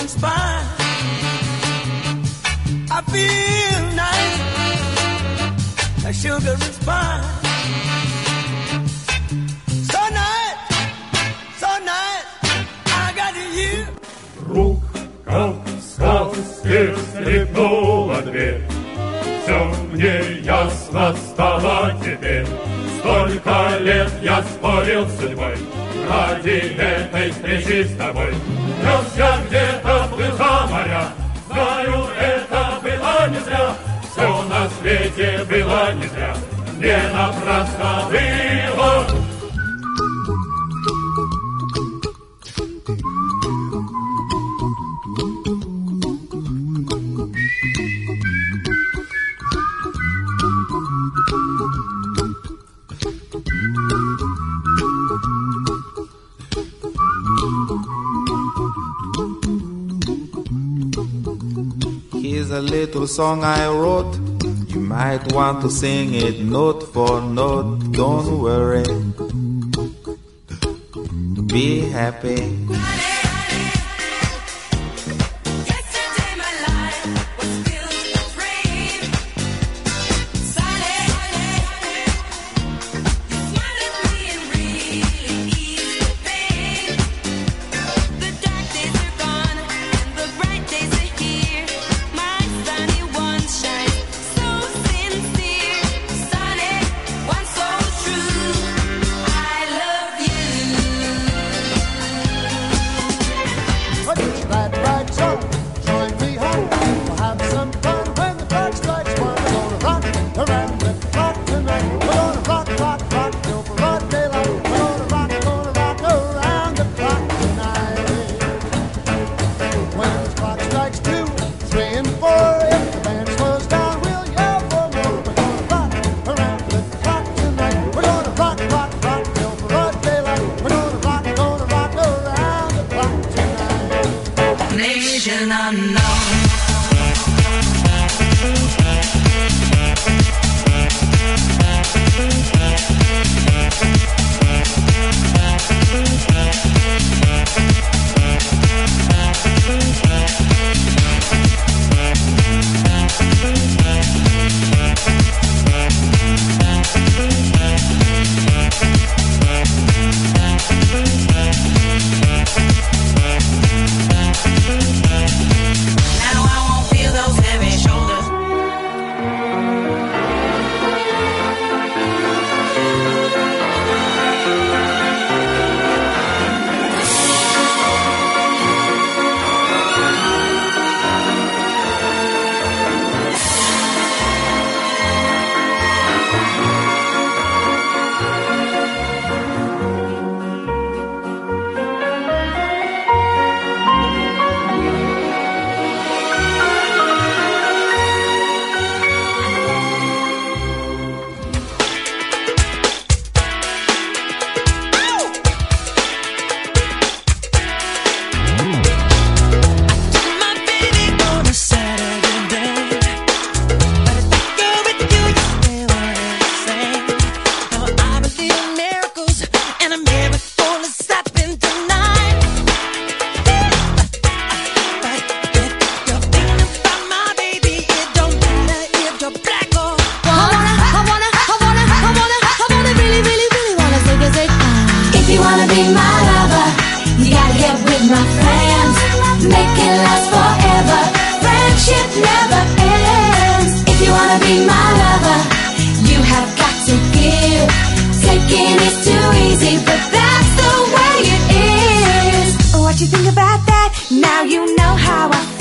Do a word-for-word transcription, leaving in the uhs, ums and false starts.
and spine. I feel nice, like sugar and spice. So nice, so nice, I got you. Рука в сказке скрипнула дверь. Все мне ясно стало теперь. Столько лет я спорил с судьбой ради этой встречи с тобой. Нес я где-то плыл за моря, знаю, это было не зря. Все на свете было не зря, не напрасно было. Here's a little song I wrote. You might want to sing it note for note. Don't worry, be happy. What you think about that? Now you know how I feel.